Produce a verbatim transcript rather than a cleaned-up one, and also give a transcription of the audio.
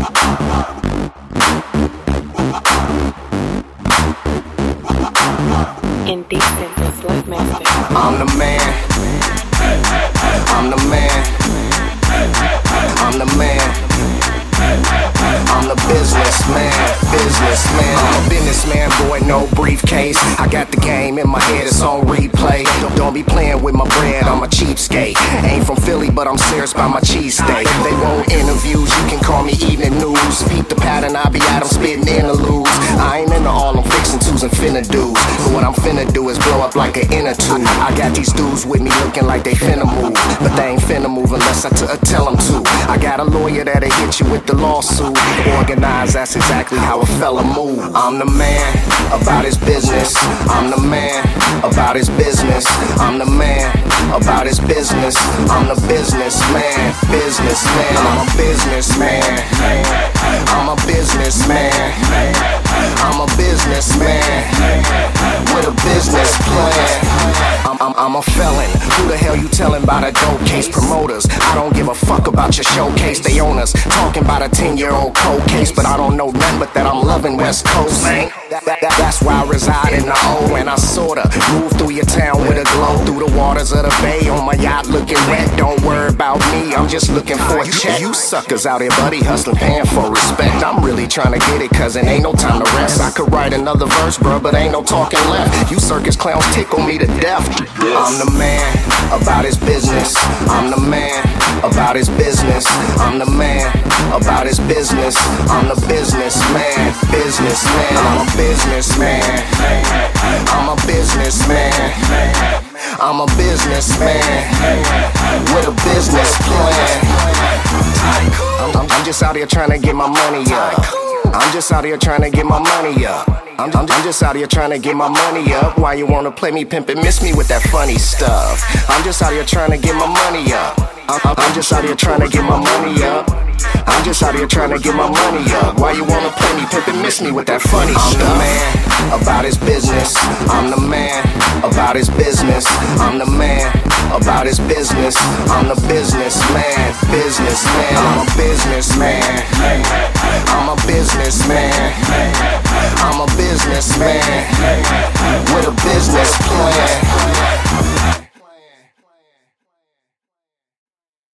Indecent, the slave master. I'm the man. I'm the man. I'm the man. I'm the businessman, businessman. I'm a businessman, boy, no briefcase. I got the game in my head, it's on replay. Don't be playing with my bread, I'm a cheapskate. Ain't from Philly, but I'm serious about my cheesesteak. They want interviews, you can call me evening news. Beat the pattern, I be at them spitting interludes. I ain't into all them fixin' twos and finna do's. But what I'm finna do is blow up like an inner tube. I got these dudes with me looking like they finna move, but they ain't finna move unless I t- tell them to. I got a lawyer that'll hit you with the lawsuit. Organized, that's exactly how a fella move. I'm the man about his business. I'm the man about his business. I'm the man about his business. I'm the businessman, businessman. I'm a businessman. I'm a businessman. I'm a businessman with a business plan. I'm, I'm, I'm a felon. Who the hell you telling about a dope case? Promoters, I don't give a fuck about your showcase. They own us, talking about a ten-year-old cold case, but I don't know nothing but that I'm loving West Coast, man. That, that, that, that's why I reside in the O, and I sorta move through your town with a glow through the waters of the bay on my yacht looking wet. Don't worry about me, I'm just looking for a check. You suckers out here, buddy, hustling, paying for respect. I'm really trying to get it, cause it ain't no time to rest. I could write another verse, bruh, but ain't no talking left. You circus clowns tickle me to death. I'm the man about his business. I'm the man about his business. I'm the man about his business. I'm the businessman, businessman. I'm a businessman. I'm a businessman. I'm a businessman with a business plan. I'm, I'm, I'm just out here trying to get my money up. I'm just out here trying to get my money up. I'm, I'm, I'm just out here trying to get my money up. Why you wanna play me, pimp, and miss me with that funny stuff? I'm just out here trying to get my money up. I'm, I'm, I'm just out here trying to get my money up. I'm just out here trying to get my money up. Why you wanna play me, pimp, and miss me with that funny I'm stuff? I'm the man about his business. I'm the man about his business. I'm the man about his business. I'm the businessman, businessman. I'm a businessman. I'm a businessman. I'm a businessman